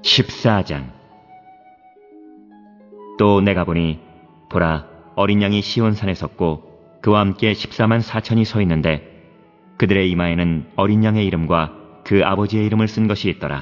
14장. 또 내가 보니 보라, 어린 양이 시온산에 섰고 그와 함께 14만 4천이 서 있는데 그들의 이마에는 어린 양의 이름과 그 아버지의 이름을 쓴 것이 있더라.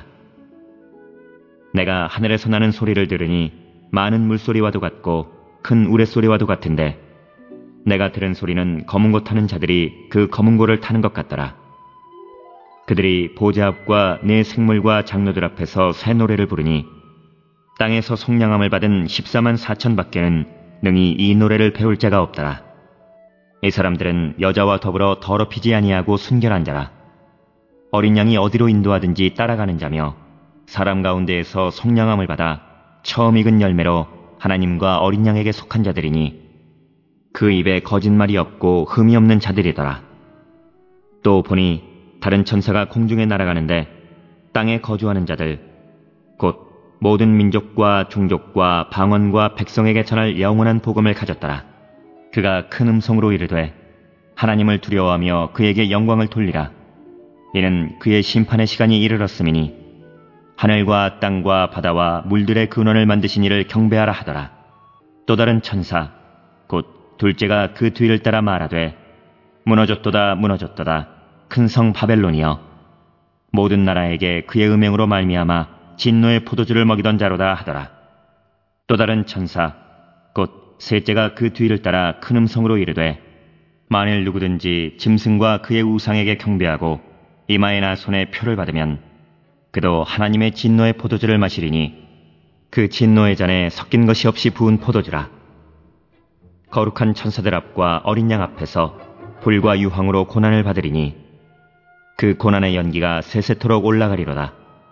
내가 하늘에서 나는 소리를 들으니 많은 물소리와도 같고 큰 우레소리와도 같은데 내가 들은 소리는 검은 고 타는 자들이 그 검은 고를 타는 것 같더라. 그들이 보좌 앞과 네 생물과 장로들 앞에서 새 노래를 부르니 땅에서 속량함을 받은 14만 4천 밖에는 능히 이 노래를 배울 자가 없더라. 이 사람들은 여자와 더불어 더럽히지 아니하고 순결한 자라. 어린 양이 어디로 인도하든지 따라가는 자며 사람 가운데에서 속량함을 받아 처음 익은 열매로 하나님과 어린 양에게 속한 자들이니 그 입에 거짓말이 없고 흠이 없는 자들이더라. 또 보니 다른 천사가 공중에 날아가는데 땅에 거주하는 자들 곧 모든 민족과 종족과 방언과 백성에게 전할 영원한 복음을 가졌더라. 그가 큰 음성으로 이르되 하나님을 두려워하며 그에게 영광을 돌리라. 이는 그의 심판의 시간이 이르렀음이니 하늘과 땅과 바다와 물들의 근원을 만드신 이를 경배하라 하더라. 또 다른 천사 곧 둘째가 그 뒤를 따라 말하되 무너졌도다 무너졌도다 큰 성 바벨론이여 모든 나라에게 그의 음행으로 말미암아 진노의 포도주를 먹이던 자로다 하더라. 또 다른 천사 곧 셋째가 그 뒤를 따라 큰 음성으로 이르되 만일 누구든지 짐승과 그의 우상에게 경배하고 이마에나 손에 표를 받으면 그도 하나님의 진노의 포도주를 마시리니 그 진노의 잔에 섞인 것이 없이 부은 포도주라. 거룩한 천사들 앞과 어린 양 앞에서 불과 유황으로 고난을 받으리니 그 고난의 연기가 세세토록 올라가리로다.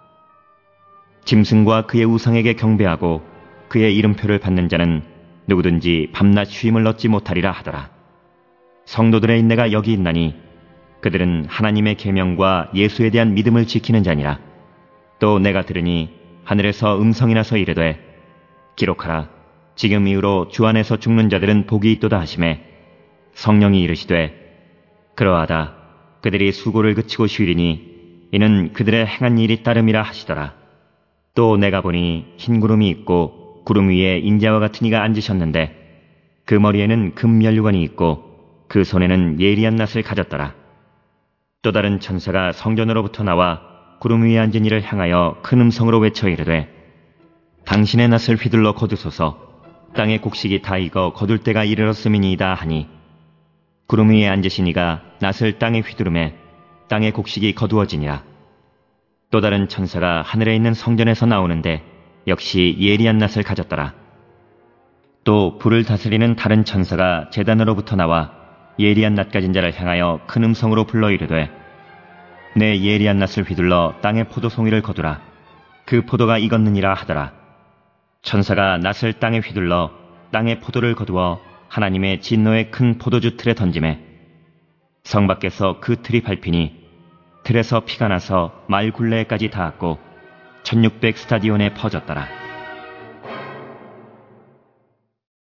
짐승과 그의 우상에게 경배하고 그의 이름표를 받는 자는 누구든지 밤낮 쉼을 얻지 못하리라 하더라. 성도들의 인내가 여기 있나니 그들은 하나님의 계명과 예수에 대한 믿음을 지키는 자니라. 또 내가 들으니 하늘에서 음성이 나서 이르되 기록하라. 지금 이후로 주 안에서 죽는 자들은 복이 있도다 하시매 성령이 이르시되 그러하다. 그들이 수고를 그치고 쉬리니 이는 그들의 행한 일이 따름이라 하시더라. 또 내가 보니 흰 구름이 있고 구름 위에 인자와 같은 이가 앉으셨는데 그 머리에는 금면류관이 있고 그 손에는 예리한 낫을 가졌더라. 또 다른 천사가 성전으로부터 나와 구름 위에 앉은 이를 향하여 큰 음성으로 외쳐 이르되 당신의 낫을 휘둘러 거두소서. 땅의 곡식이 다 익어 거둘 때가 이르렀음이니이다 하니 구름 위에 앉으신 이가 낫을 땅에 휘두르매 땅의 곡식이 거두어지니라. 또 다른 천사가 하늘에 있는 성전에서 나오는데 역시 예리한 낫을 가졌더라. 또 불을 다스리는 다른 천사가 제단으로부터 나와 예리한 낫 가진 자를 향하여 큰 음성으로 불러 이르되 내 예리한 낫을 휘둘러 땅의 포도송이를 거두라. 그 포도가 익었느니라 하더라. 천사가 낫을 땅에 휘둘러 땅의 포도를 거두어 하나님의 진노의 큰 포도주 틀에 던지매 성 밖에서 그 틀이 밟히니 틀에서 피가 나서 말 굴레에까지 닿았고 1600 스타디온에 퍼졌더라.